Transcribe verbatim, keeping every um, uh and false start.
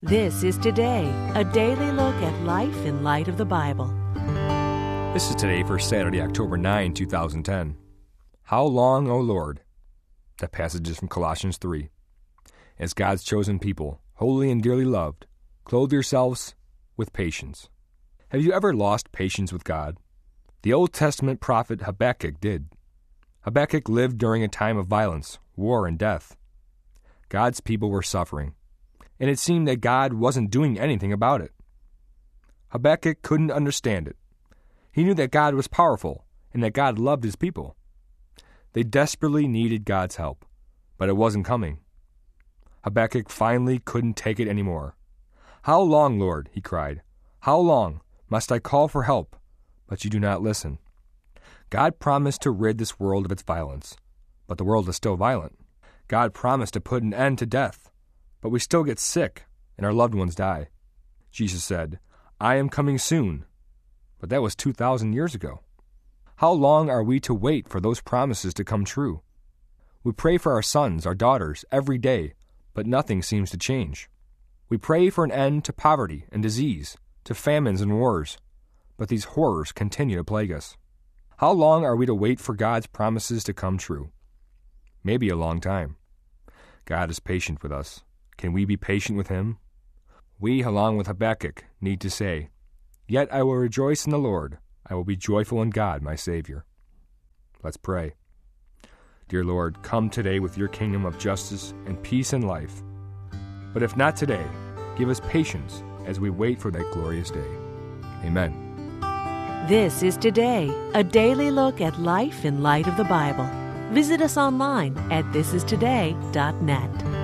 This is Today, a daily look at life in light of the Bible. This is Today for Saturday, October ninth, two thousand ten. How long, O Lord? That passage is from Colossians three. As God's chosen people, holy and dearly loved, clothe yourselves with patience. Have you ever lost patience with God? The Old Testament prophet Habakkuk did. Habakkuk lived during a time of violence, war, and death. God's people were suffering, and it seemed that God wasn't doing anything about it. Habakkuk couldn't understand it. He knew that God was powerful and that God loved his people. They desperately needed God's help, but it wasn't coming. Habakkuk finally couldn't take it anymore. "How long, Lord?" he cried. "How long must I call for help, but you do not listen?" God promised to rid this world of its violence, but the world is still violent. God promised to put an end to death, but we still get sick and our loved ones die. Jesus said, "I am coming soon," but that was two thousand years ago. How long are we to wait for those promises to come true? We pray for our sons, our daughters, every day, but nothing seems to change. We pray for an end to poverty and disease, to famines and wars, but these horrors continue to plague us. How long are we to wait for God's promises to come true? Maybe a long time. God is patient with us. Can we be patient with Him? We, along with Habakkuk, need to say, "Yet I will rejoice in the Lord. I will be joyful in God, my Savior." Let's pray. Dear Lord, come today with your kingdom of justice and peace and life. But if not today, give us patience as we wait for that glorious day. Amen. This is Today, a daily look at life in light of the Bible. Visit us online at this is today dot net.